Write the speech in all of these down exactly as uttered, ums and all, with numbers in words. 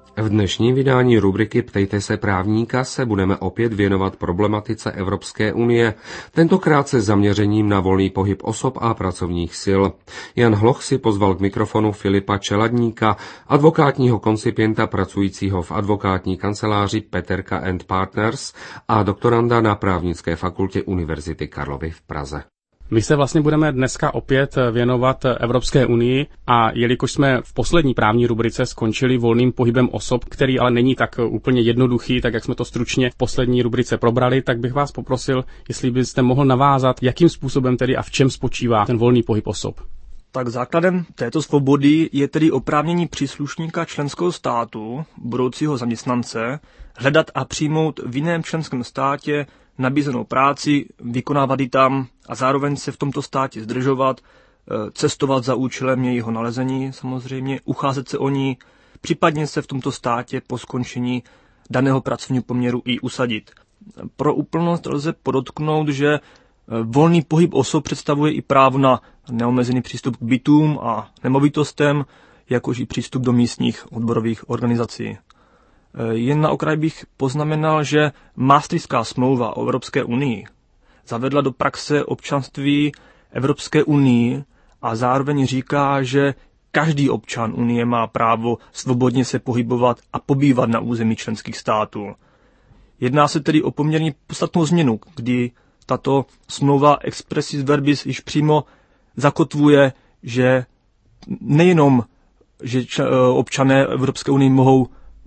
V dnešním vydání rubriky Ptejte se právníka se budeme opět věnovat problematice Evropské unie, tentokrát se zaměřením na volný pohyb osob a pracovních sil. Jan Hloch si pozval k mikrofonu Filipa Čeladníka, advokátního koncipienta pracujícího v advokátní kanceláři Peterka and Partners a doktoranda na právnické fakultě Univerzity Karlovy v Praze. My se vlastně budeme dneska opět věnovat Evropské unii a jelikož jsme v poslední právní rubrice skončili volným pohybem osob, který ale není tak úplně jednoduchý, tak jak jsme to stručně v poslední rubrice probrali, tak bych vás poprosil, jestli byste mohl navázat, jakým způsobem tedy a v čem spočívá ten volný pohyb osob. Tak základem této svobody je tedy oprávnění příslušníka členského státu, budoucího zaměstnance, hledat a přijmout v jiném členském státě nabízenou práci, vykonávat ji tam a zároveň se v tomto státě zdržovat, cestovat za účelem jejího nalezení samozřejmě, ucházet se o ní, případně se v tomto státě po skončení daného pracovního poměru i usadit. Pro úplnost lze podotknout, že volný pohyb osob představuje i právo na neomezený přístup k bytům a nemovitostem, jakož i přístup do místních odborových organizací. Jen na okraj bych poznamenal, že Maastrichtská smlouva o Evropské unii zavedla do praxe občanství Evropské unii a zároveň říká, že každý občan unie má právo svobodně se pohybovat a pobývat na území členských států. Jedná se tedy o poměrně podstatnou změnu, kdy tato smlouva expressis verbis již přímo zakotvuje, že nejenom, že občané Evropské unie mohou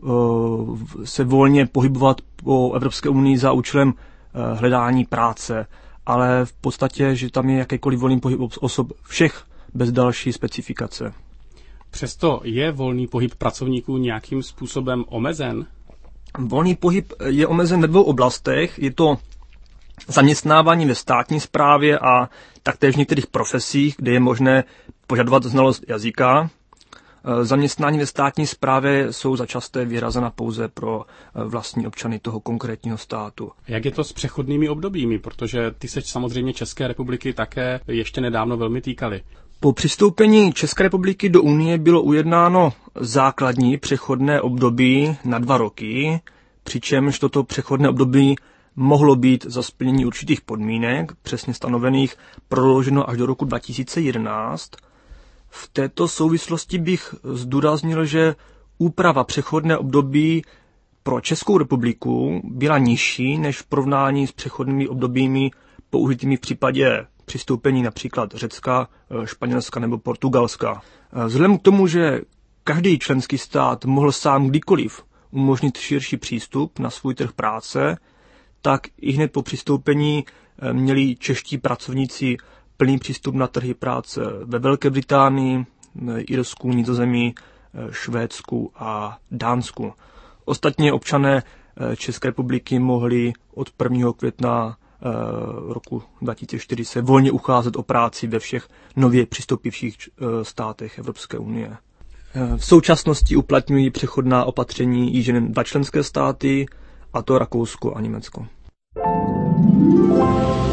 se volně pohybovat po Evropské unii za účelem hledání práce, ale v podstatě, že tam je jakýkoliv volný pohyb osob všech bez další specifikace. Přesto je volný pohyb pracovníků nějakým způsobem omezen? Volný pohyb je omezen ve dvou oblastech. Je to zaměstnávání ve státní správě a taktéž v některých profesích, kde je možné požadovat znalost jazyka. Zaměstnání ve státní správě jsou začasté vyhrazena pouze pro vlastní občany toho konkrétního státu. Jak je to s přechodnými obdobími, protože ty se samozřejmě České republiky také ještě nedávno velmi týkaly? Po přistoupení České republiky do Unie bylo ujednáno základní přechodné období na dva roky, přičemž toto přechodné období mohlo být za splnění určitých podmínek, přesně stanovených, prodlouženo až do roku dva tisíce jedenáct. V této souvislosti bych zdůraznil, že úprava přechodné období pro Českou republiku byla nižší než v porovnání s přechodnými obdobími použitými v případě přistoupení například Řecka, Španělska nebo Portugalska. Vzhledem k tomu, že každý členský stát mohl sám kdykoliv umožnit širší přístup na svůj trh práce, tak i hned po přistoupení měli čeští pracovníci plný přístup na trhy práce ve Velké Británii, Irsku, Nizozemí, Švédsku a Dánsku. Ostatně občané České republiky mohli od prvního května roku dva tisíce čtyři se volně ucházet o práci ve všech nově přistoupivších státech Evropské unie. V současnosti uplatňují přechodná opatření již jen dva členské státy, a to Rakousko a Německo.